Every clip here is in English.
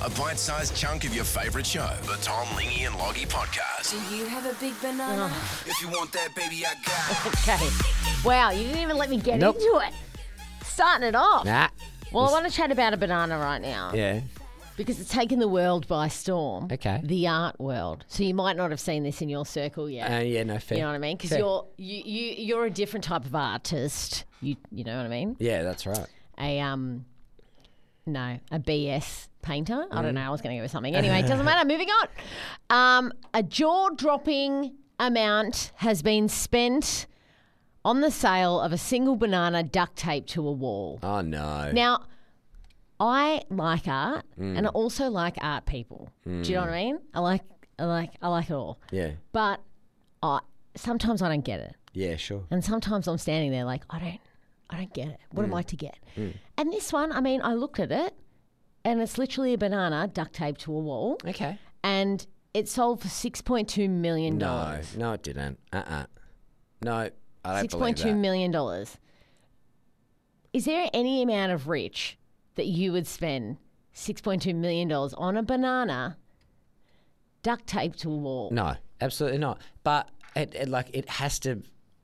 a bite-sized chunk of your favourite show. The Tom, Lingy and Loggy Podcast. Do you have a big banana? If you want that, baby, I got it. Okay. Wow, you didn't even let me get Nope. into it. Starting it off. Nah. Well, I want to chat about a banana right now. Yeah. Because it's taken the world by storm. Okay. The art world. So you might not have seen this in your circle yet. Yeah, no, fair. You know what I mean? Because Fair. you're a different type of artist. You know what I mean? Yeah, that's right. A BS painter. I don't know. I was going to go with something. Anyway, it doesn't matter. Moving on. A jaw-dropping amount has been spent on the sale of a single banana duct taped to a wall. Oh, no. Now, I like art, and I also like art people. Do you know what I mean? I like it all. Yeah. But sometimes I don't get it, Yeah, sure. and sometimes I'm standing there like I don't get it. What am I to get? And this one, I mean, I looked at it, and it's literally a banana duct taped to a wall, Okay. and it sold for $6.2 million. No, it didn't. No, I don't believe $6.2 that. million. Is there any amount of rich that you would spend $6.2 million on a banana duct taped to a wall? No, absolutely not. But it has to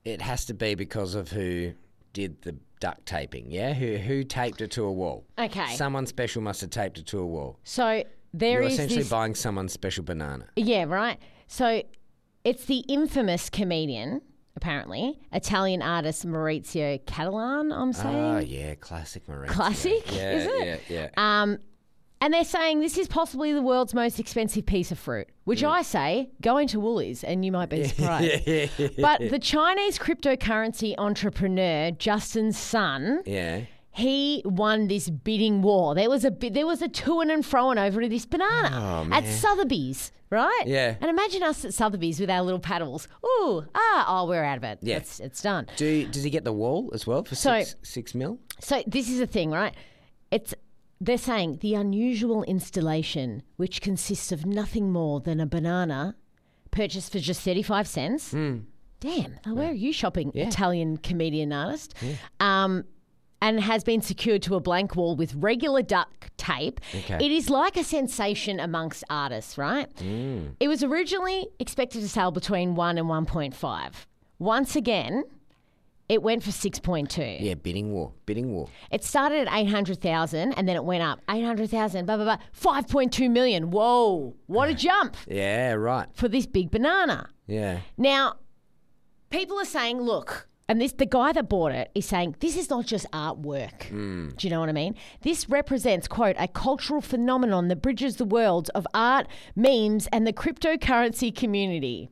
be because of who did the duct taping. Yeah, who taped it to a wall? Okay. Someone special must have taped it to a wall. So there You're is essentially this. buying someone's special banana. Yeah, right. So it's the infamous comedian, apparently, Italian artist Maurizio Catalan, I'm saying. Oh yeah, classic Maurizio. Classic, Yeah, is it? Yeah. And they're saying this is possibly the world's most expensive piece of fruit, which I say, go into Woolies and you might be surprised. But the Chinese cryptocurrency entrepreneur, Justin Sun, Yeah. he won this bidding war. There was a to-ing and fro-ing over to this banana at Sotheby's, right? Yeah. And imagine us at Sotheby's with our little paddles. We're out of it. Yeah. It's done. Does he get the wall as well for So- six mil? So this is the thing, right? They're saying the unusual installation, which consists of nothing more than a banana purchased for just 35 cents. Damn, where are you shopping, Italian comedian artist? And has been secured to a blank wall with regular duct tape. Okay. It is like a sensation amongst artists, right? It was originally expected to sell between 1 and 1.5. Once again, it went for 6.2. Yeah, bidding war. It started at 800,000 and then it went up 800,000, blah, blah, blah, 5.2 million. Whoa, what a jump Yeah, right. for this big banana. Yeah. Now, people are saying, look, and the guy that bought it is saying, this is not just artwork. Do you know what I mean? This represents, quote, a cultural phenomenon that bridges the worlds of art, memes, and the cryptocurrency community.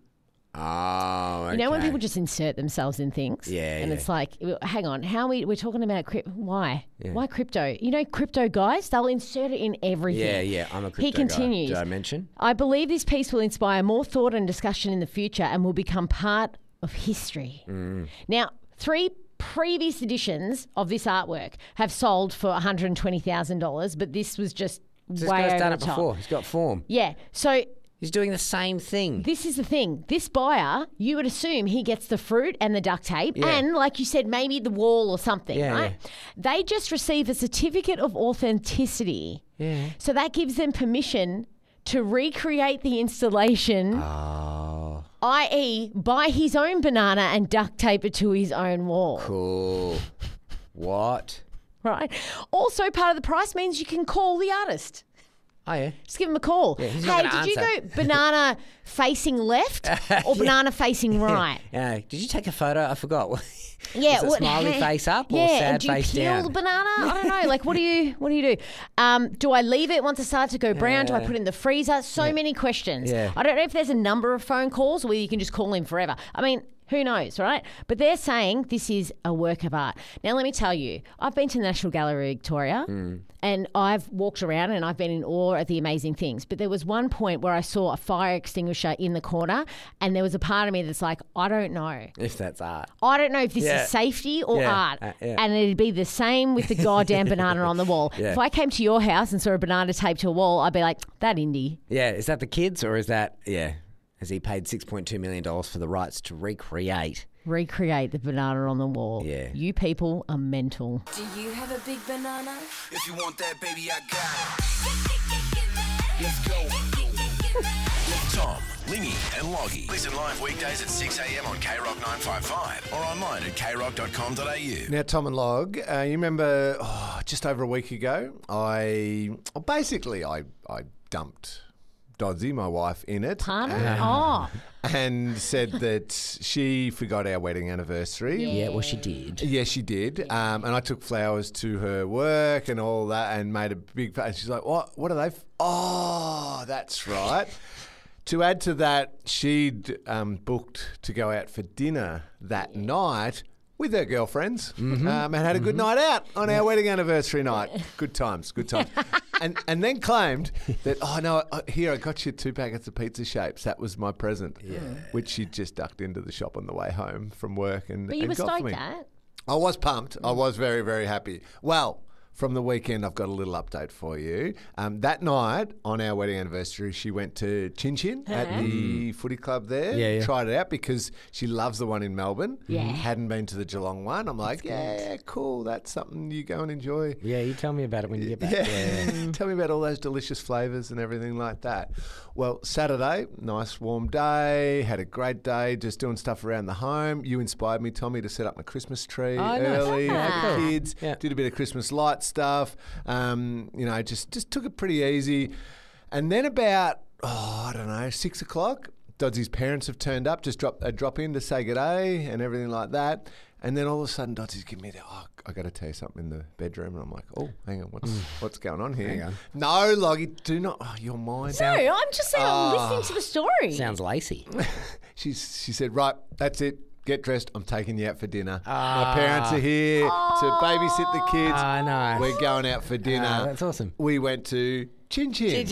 Oh, okay. You know when people just insert themselves in things? Yeah, And yeah. it's like, hang on, we're talking about why? Why crypto? You know, crypto guys, they'll insert it in everything. Yeah, I'm a crypto He continues. guy. Did I mention? I believe this piece will inspire more thought and discussion in the future and will become part of history. Now, 3 previous editions of this artwork have sold for $120,000, but this was just This way guy's over done the it top. before. He's got form. Yeah, so He's doing the same thing. this is the thing. This buyer, you would assume he gets the fruit and the duct tape Yeah. and, like you said, maybe the wall or something, Yeah, right? They just receive a certificate of authenticity. Yeah. So that gives them permission to recreate the installation, Oh, i.e. buy his own banana and duct tape it to his own wall, cool. What? right? Also, part of the price means you can call the artist. Oh, yeah. Just give him a call. he's not Hey, gonna did you answer. go banana facing left or banana facing right? Yeah. Did you take a photo? I forgot. Yeah, Was it smiley face up or yeah, sad and do you face peel down? the banana? I don't know. Like, what do you do? Do I leave it once it starts to go brown? Do I put it in the freezer? So many questions. Yeah. I don't know if there's a number of phone calls or whether you can just call him forever. I mean, who knows, right? But they're saying this is a work of art. Now, let me tell you, I've been to the National Gallery of Victoria and I've walked around and I've been in awe at the amazing things. But there was one point where I saw a fire extinguisher in the corner and there was a part of me that's like, I don't know. If that's art. I don't know if this Yeah. is safety or Yeah, art. yeah. And it'd be the same with the goddamn banana on the wall. Yeah. If I came to your house and saw a banana taped to a wall, I'd be like, that indie. Yeah. Is that the kids or is that, yeah. Has he paid $6.2 million for the rights to recreate? Recreate the banana on the wall. Yeah. You people are mental. Do you have a big banana? If you want that, baby, I got it. Loggy. Listen live weekdays at 6 a.m. on KROC 955 or online at krock.com.au. Now, Tom and Log, you remember just over a week ago, I dumped Doddsy, my wife, in it. Pardon? And said that she forgot our wedding anniversary. Yeah, well, she did. Yes, she did. And I took flowers to her work and all that and made a big... And she's like, what are they? Oh, that's right. To add to that, she'd booked to go out for dinner that night with her girlfriends and had a good night out on our wedding anniversary night. Good times. And then claimed that, here, I got you 2 packets of pizza shapes. That was my present, which she just ducked into the shop on the way home from work and But you were got for stoked me. at. I was pumped. I was very, very happy. Well, from the weekend, I've got a little update for you. That night, on our wedding anniversary, she went to Chin Chin at the footy club there. Yeah. Tried it out because she loves the one in Melbourne. Yeah. Hadn't been to the Geelong one. I'm like, yeah, cool. That's something you go and enjoy. Yeah, you tell me about it when you get back. Yeah. Tell me about all those delicious flavours and everything like that. Well, Saturday, nice warm day, had a great day, just doing stuff around the home. You inspired me, Tommy, to set up my Christmas tree early for the kids. Yeah. Did a bit of Christmas light stuff. Just took it pretty easy. And then about, 6 o'clock, Dodsy's parents have turned up, just drop in to say good day and everything like that. And then all of a sudden, Dodsy's giving me I got to tell you something in the bedroom. And I'm like, hang on, what's going on here? Hang on. No, Loggy, do not. Oh, you're mine. No, I'm just saying I'm listening to the story. Sounds lacy. She said, right, that's it. Get dressed. I'm taking you out for dinner. My parents are here to babysit the kids. Nice. We're going out for dinner. That's awesome. We went to Chin Chin.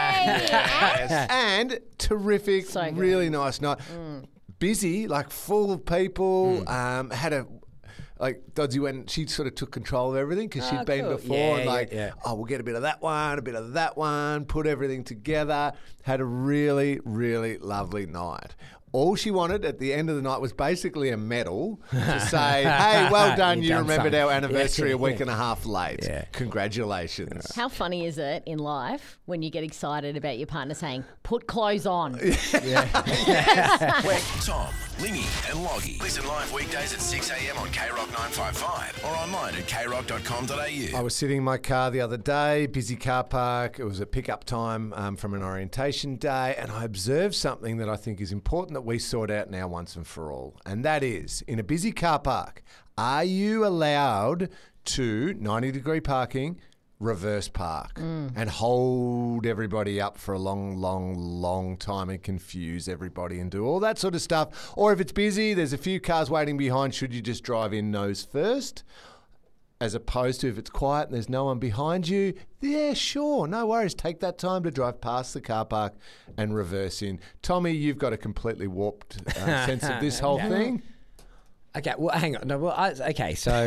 Yes. And terrific, So good. really nice night. Busy, like full of people. Had a... Like, Dodsy went, she sort of took control of everything because she'd been cool. before Yeah, and yeah. we'll get a bit of that one, a bit of that one, put everything together. Had a really, really lovely night. All she wanted at the end of the night was basically a medal to say, hey, well done, You've you done remembered something. our anniversary Yeah, a week yeah. and a half late. Yeah. Congratulations. How funny is it in life when you get excited about your partner saying, put clothes on? Tom, Lingy and Loggy. Listen live weekdays at 6 a.m. on KROC 955 or online at krock.com.au. I was sitting in my car the other day, busy car park. It was a pickup time from an orientation day, and I observed something that I think is important that we sort out now once and for all. And that is, in a busy car park, are you allowed to 90-degree parking, reverse park and hold everybody up for a long time and confuse everybody and do all that sort of stuff? Or if it's busy, there's a few cars waiting behind, should you just drive in nose first? As opposed to if it's quiet and there's no one behind you, yeah, sure, no worries. Take that time to drive past the car park and reverse in. Tommy, you've got a completely warped sense of this whole thing. Okay, well, hang on. No, well, so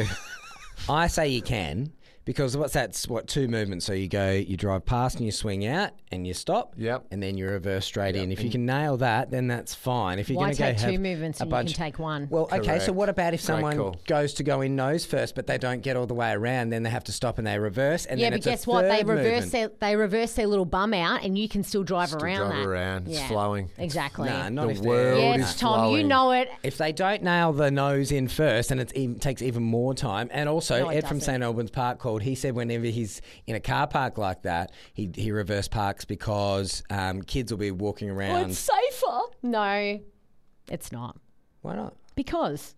I say you can because that's 2 movements. So you drive past and you swing out and you stop. Yep. And then you reverse straight in. If you can nail that, then that's fine. If you're Why going to go take have 2 movements a and bunch, you can take 1? Well, okay. Correct. So what about if Great someone call. goes to go in nose first, but they don't get all the way around? Then they have to stop and they reverse. And Yeah, then but it's a guess what? They third reverse movement. their little bum out, and you can still drive Still around drive that. around. It's flowing. Exactly. Nah, not The if world they're... is Yes, Tom, you flowing. know it. If they don't nail the nose in first, then it takes even more time. And also, No, it Ed from doesn't. St Albans Park called. He said whenever he's in a car park like that, he reverse parks because kids will be walking Oh, around. it's safer. No, it's not. Why not? Because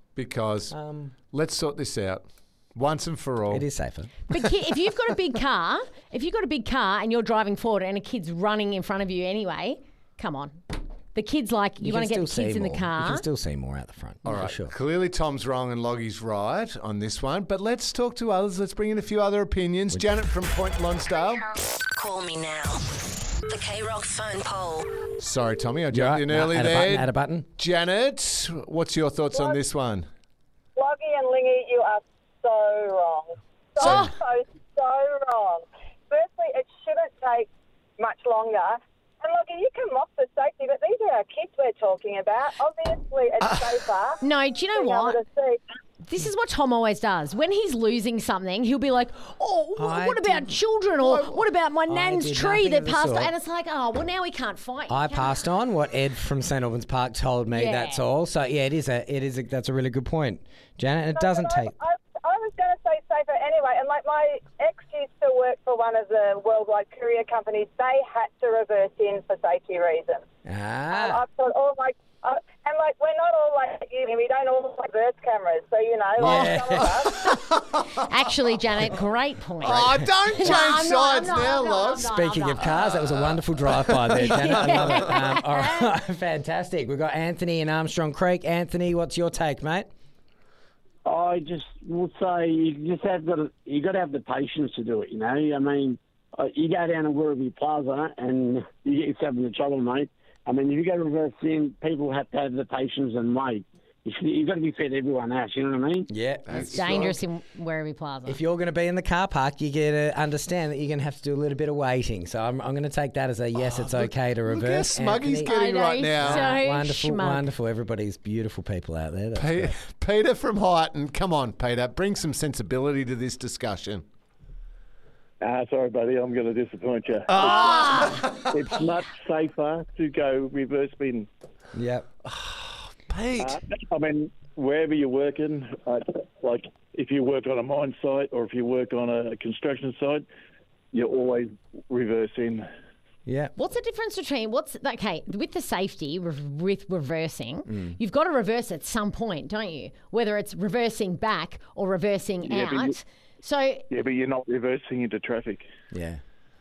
Let's sort this out once and for all. It is safer. but if you've got a big car, and you're driving forward and a kid's running in front of you anyway, come on. The kid's like, you want to can get the still kids see in the more. car. You can still see more out the front. All for right. sure. Clearly, Tom's wrong and Loggy's right on this one. But let's talk to others. Let's bring in a few other opinions. Janet from Point Lonsdale. Call me now. The K-Rock phone poll. Sorry, Tommy, I You jumped all right? in No, early add there. a button. Janet, what's your thoughts on this one? Loggy and Lingy, you are so wrong. So wrong. Firstly, it shouldn't take much longer. And Loggy, you can mock the safety, but these are our kids we're talking about. Obviously, it's safer. No, do you know being able what? to see. This is what Tom always does. When he's losing something, he'll be like, "Oh, what about children? Or what about my nan's did tree nothing that of the passed?" sort. And it's like, "Oh, well, now we can't fight." I passed on what Ed from St Albans Park told me. Yeah. That's all. So yeah, that's a really good point, Janet. It doesn't take. I was going to say safer anyway, and like my ex used to work for one of the worldwide courier companies. They had to reverse in for safety reasons. Ah. I've got all my, and like we're not all like you. We don't all have reverse cameras, so you know. Yeah. Like some of us. Actually, Janet, great point. Oh, don't change I'm not, sides now, Loz. Speaking of cars, that was a wonderful drive-by there, Janet. I love it. All right, fantastic. We've got Anthony in Armstrong Creek. Anthony, what's your take, mate? I just would say you got to have the patience to do it. You know, I mean, you go down to Werribee Plaza and you get yourself into trouble, mate. I mean, if you go reverse in, people have to have the patience and wait. You've got to be fair to everyone else. You know what I mean? Yeah. It's dangerous in Werribee Plaza. If you're going to be in the car park, you got to understand that you're going to have to do a little bit of waiting. So I'm going to take that as a yes, it's okay to Look how reverse. smug he's Anthony. getting I know, right now. so Wonderful, schmuck. wonderful. Everybody's beautiful people out there. That's great. Peter from Highton, come on, Peter, bring some sensibility to this discussion. Sorry, buddy, I'm going to disappoint you. It's much safer to go reverse bin. Yep. Pete. I mean, wherever you're working, like if you work on a mine site or if you work on a construction site, you're always reversing. Yeah. What's the difference between with the safety with reversing? You've got to reverse at some point, don't you? Whether it's reversing back or reversing Yeah, but out. So Yeah, but you're not reversing into traffic. Yeah.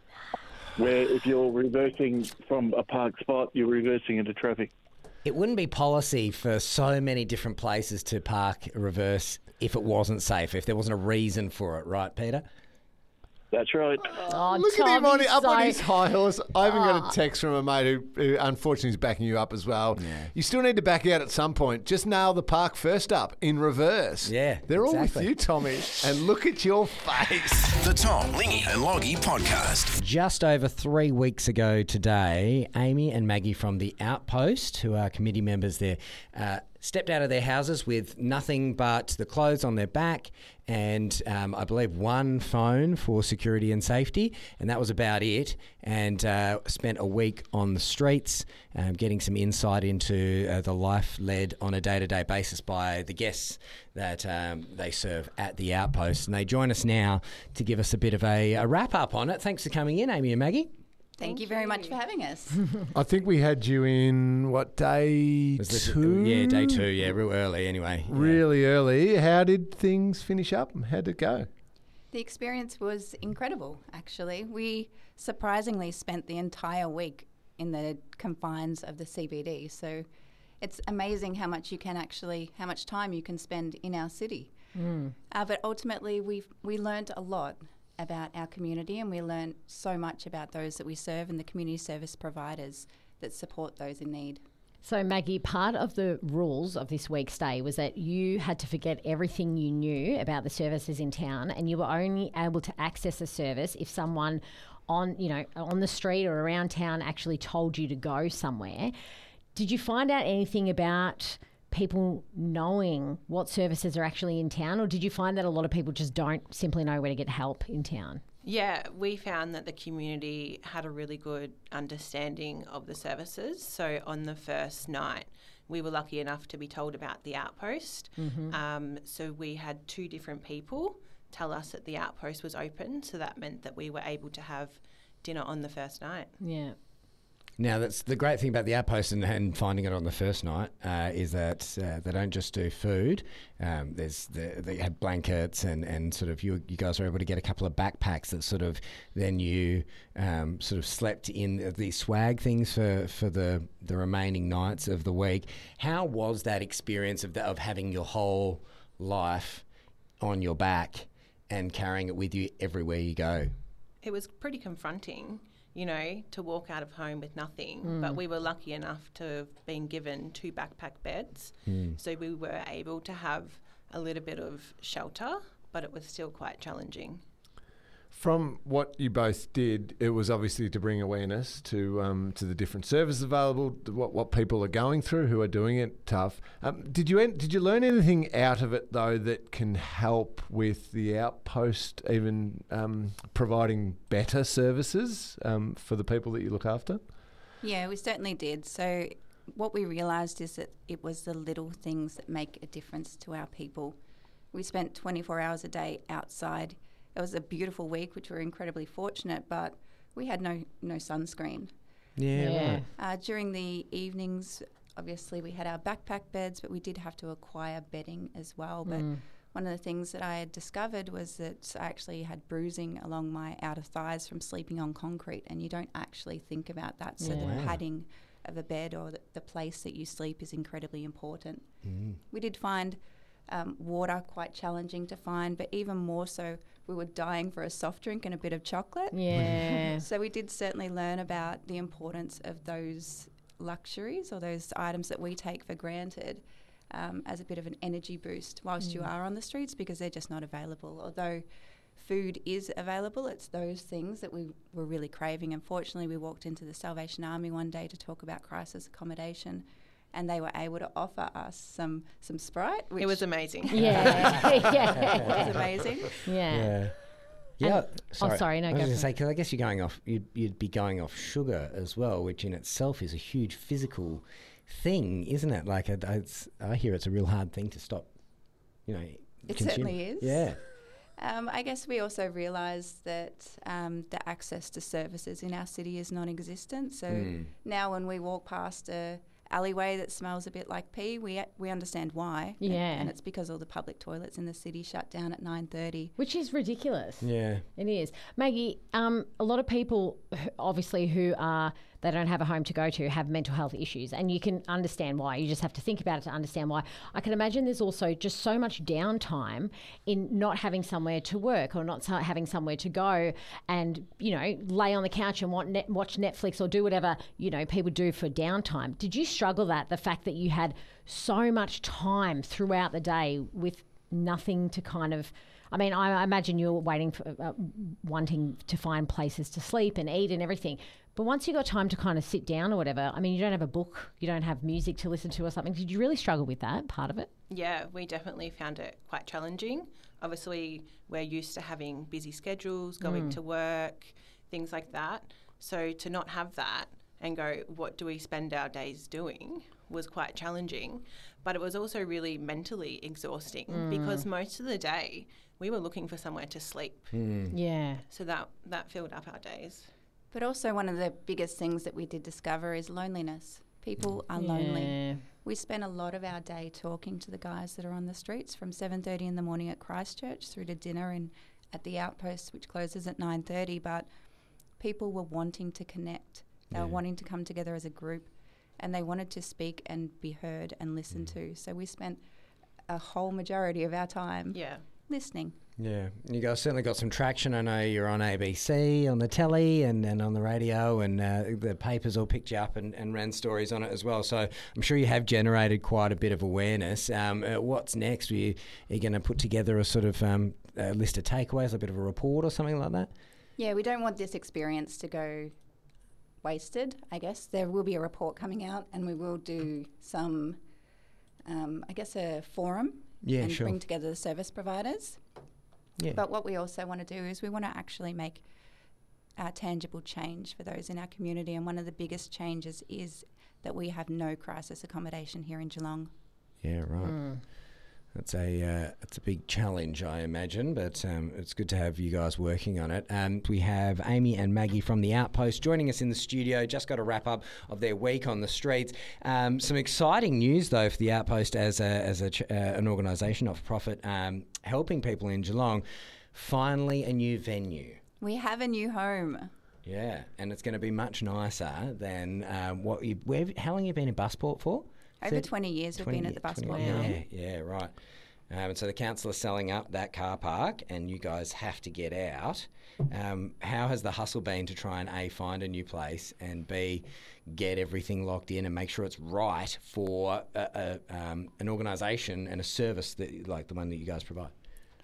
Where if you're reversing from a park spot, you're reversing into traffic. It wouldn't be policy for so many different places to park reverse if it wasn't safe, if there wasn't a reason for it, right, Peter? That's right. Look at him Tom, up on he's his high horse. I even got a text from a mate who unfortunately is backing you up as well. Yeah. You still need to back out at some point. Just nail the park first up in reverse. Yeah, They're all exactly. with you, Tommy. And look at your face. The Tom, Lingy and Loggy Podcast. Just over 3 weeks ago today, Amy and Maggie from the Outpost, who are committee members there, stepped out of their houses with nothing but the clothes on their back and I believe one phone for security and safety, and that was about it, and spent a week on the streets getting some insight into the life led on a day-to-day basis by the guests that they serve at the Outpost. And they join us now to give us a bit of a wrap-up on it. Thanks for coming in, Amy and Maggie. Thank you very much for having us. I think we had you in, day Was this- 2? Yeah, day 2, yeah, real early anyway. Yeah. Really early. How did things finish up? How'd it go? The experience was incredible, actually. We surprisingly spent the entire week in the confines of the CBD, so it's amazing how much time you can spend in our city. But ultimately, we learned a lot about our community, and we learned so much about those that we serve and the community service providers that support those in need. So, Maggie, part of the rules of this week's stay was that you had to forget everything you knew about the services in town, and you were only able to access a service if someone on the street or around town actually told you to go somewhere. Did you find out anything about people knowing what services are actually in town, or did you find that a lot of people just don't simply know where to get help in town? Yeah, we found that the community had a really good understanding of the services. So on the first night, we were lucky enough to be told about the Outpost. So we had 2 different people tell us that the Outpost was open. So that meant that we were able to have dinner on the first night. Yeah. Now, that's the great thing about the Outpost and finding it on the first night is that they don't just do food. They have blankets and sort of you guys are able to get a couple of backpacks that sort of then you sort of slept in these swag things for the remaining nights of the week. How was that experience of having your whole life on your back and carrying it with you everywhere you go? It was pretty confronting, to walk out of home with nothing. But we were lucky enough to have been given 2 backpack beds. So we were able to have a little bit of shelter, but it was still quite challenging. From what you both did, it was obviously to bring awareness to the different services available, to what people are going through who are doing it tough. Did you learn anything out of it though that can help with the outpost, even providing better services for the people that you look after? Yeah, we certainly did. So what we realised is that it was the little things that make a difference to our people. We spent 24 hours a day outside. It was a beautiful week, which we're incredibly fortunate, but we had no sunscreen. Yeah. Right. During the evenings, obviously we had our backpack beds, but we did have to acquire bedding as well. But one of the things that I had discovered was that I actually had bruising along my outer thighs from sleeping on concrete, and you don't actually think about that. So the padding of a bed or the place that you sleep is incredibly important. We did find water quite challenging to find, but even more so, we were dying for a soft drink and a bit of chocolate. Yeah. So we did certainly learn about the importance of those luxuries or those items that we take for granted as a bit of an energy boost whilst you are on the streets, because they're just not available. Although food is available, it's those things that we were really craving. Unfortunately, we walked into the Salvation Army one day to talk about crisis accommodation, and they were able to offer us some Sprite. It was amazing. Yeah. It was amazing. Yeah. Yeah. Sorry, no, I was go going to for say, because I guess you'd be going off sugar as well, which in itself is a huge physical thing, isn't it? Like, I hear it's a real hard thing to stop, It consuming. certainly is. Yeah. I guess we also realised that the access to services in our city is non-existent. So now when we walk past a alleyway that smells a bit like pee, we understand why. Yeah. And it's because all the public toilets in the city shut down at 9:30. Which is ridiculous. Yeah. It is. Maggie, a lot of people obviously they don't have a home to go to have mental health issues, and you can understand why. You just have to think about it to understand why. I can imagine there's also just so much downtime in not having somewhere to work or not having somewhere to go and, lay on the couch and watch Netflix or do whatever, people do for downtime. Did you struggle the fact that you had so much time throughout the day with nothing to kind of... I mean, I imagine you're waiting for, wanting to find places to sleep and eat and everything. But once you got time to kind of sit down or whatever, I mean, you don't have a book, you don't have music to listen to or something. Did you really struggle with that part of it? Yeah, we definitely found it quite challenging. Obviously, we're used to having busy schedules, going to work, things like that. So to not have that and go, what do we spend our days doing, was quite challenging. But it was also really mentally exhausting because most of the day we were looking for somewhere to sleep. Yeah. So that filled up our days. But also one of the biggest things that we did discover is loneliness. People are lonely. We spend a lot of our day talking to the guys that are on the streets from 7:30 in the morning at Christchurch through to dinner at the Outpost, which closes at 9:30. But people were wanting to connect. They were wanting to come together as a group, and they wanted to speak and be heard and listened to. So we spent a whole majority of our time listening. Yeah, you guys certainly got some traction. I know you're on ABC, on the telly and on the radio, and the papers all picked you up and ran stories on it as well. So I'm sure you have generated quite a bit of awareness. What's next? Are you going to put together a sort of a list of takeaways, a bit of a report or something like that? Yeah, we don't want this experience to go wasted, I guess. There will be a report coming out, and we will do some, a forum and bring together the service providers. Yeah. But what we also want to do is we want to actually make tangible change for those in our community, and one of the biggest changes is that we have no crisis accommodation here in Geelong. Yeah, right. It's a big challenge, I imagine, but it's good to have you guys working on it. We have Amy and Maggie from the Outpost joining us in the studio. Just got a wrap up of their week on the streets. Some exciting news though for the Outpost as an organisation, not for profit, helping people in Geelong. Finally, a new venue. We have a new home. Yeah, and it's going to be much nicer than how long have you been in Busport for? Over 20 years we've been at the Busport. Yeah, right. And so the council is selling up that car park and you guys have to get out. How has the hustle been to try and A, find a new place, and B, get everything locked in and make sure it's right for an organisation and a service that like the one that you guys provide?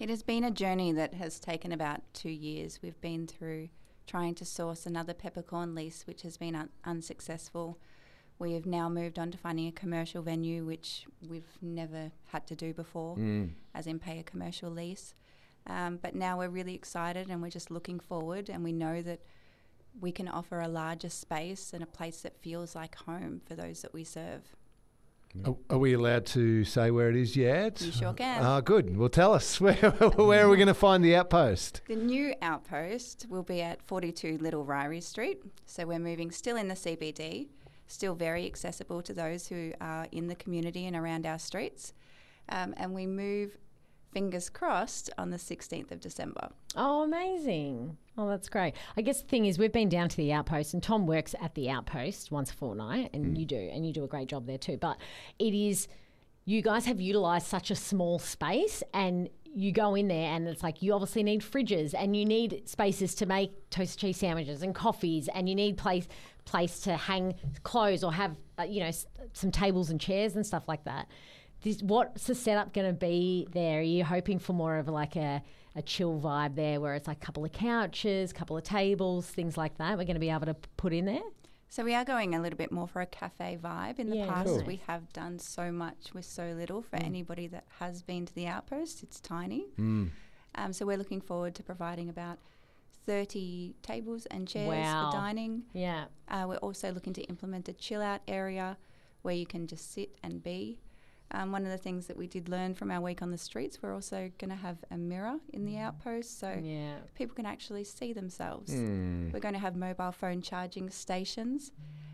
It has been a journey that has taken about 2 years. We've been through trying to source another peppercorn lease, which has been unsuccessful. We have now moved on to finding a commercial venue, which we've never had to do before, as in pay a commercial lease. But now we're really excited and we're just looking forward, and we know that we can offer a larger space and a place that feels like home for those that we serve. Are we allowed to say where it is yet? You sure can. Oh, good. Well, tell us. Where are we going to find the Outpost? The new Outpost will be at 42 Little Ryrie Street. So we're moving still in the CBD, still very accessible to those who are in the community and around our streets. And we move, fingers crossed, on the 16th of December. Oh, amazing. Oh, that's great. I guess the thing is we've been down to the Outpost, and Tom works at the Outpost once a fortnight, and you do a great job there too. But it is, you guys have utilised such a small space, and you go in there and it's like you obviously need fridges and you need spaces to make toasted cheese sandwiches and coffees, and you need place to hang clothes or have, some tables and chairs and stuff like that. What's the setup going to be there? Are you hoping for more of like a chill vibe there where it's like a couple of couches, a couple of tables, things like that we're going to be able to put in there? So we are going a little bit more for a cafe vibe. In the past, cool. we have done so much with so little. For anybody that has been to the Outpost, it's tiny. So we're looking forward to providing about 30 tables and chairs for dining. Yeah. We're also looking to implement a chill-out area where you can just sit and be. One of the things that we did learn from our week on the streets, we're also going to have a mirror in the Outpost so people can actually see themselves. We're going to have mobile phone charging stations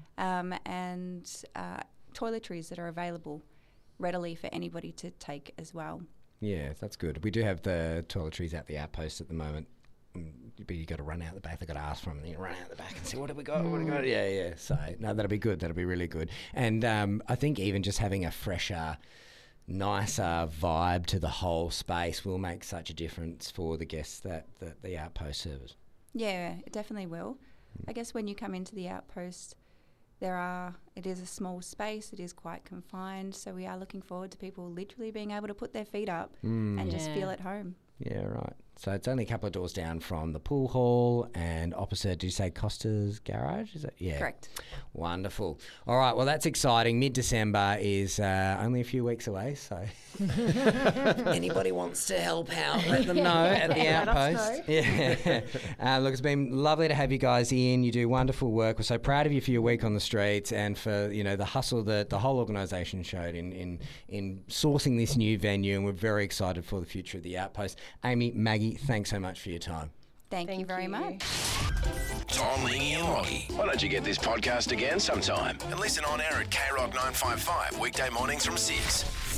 and toiletries that are available readily for anybody to take as well. Yeah, that's good. We do have the toiletries at the Outpost at the moment. But you got to run out the back. They've got to ask for them, and then you run out the back and say, "What have we got? What have we got?" Yeah. So no, that'll be good. That'll be really good. And I think even just having a fresher, nicer vibe to the whole space will make such a difference for the guests that the Outpost serves. Yeah, it definitely will. I guess when you come into the Outpost, it is a small space. It is quite confined. So we are looking forward to people literally being able to put their feet up and just feel at home. Yeah, right. So it's only a couple of doors down from the pool hall and opposite, did you say Costa's Garage? Is it? Yeah. Correct. Wonderful. All right, well, that's exciting. Mid-December is only a few weeks away, so if anybody wants to help out, let them know at the Outpost. Yeah. Look, it's been lovely to have you guys in. You do wonderful work. We're so proud of you for your week on the streets and for, the hustle that the whole organisation showed in sourcing this new venue, and we're very excited for the future of the Outpost. Amy, Maggie, thanks so much for your time. Thank you very much. Tom, Lingy and Loggy. Why don't you get this podcast again sometime and listen on air at KROC 955 weekday mornings from 6.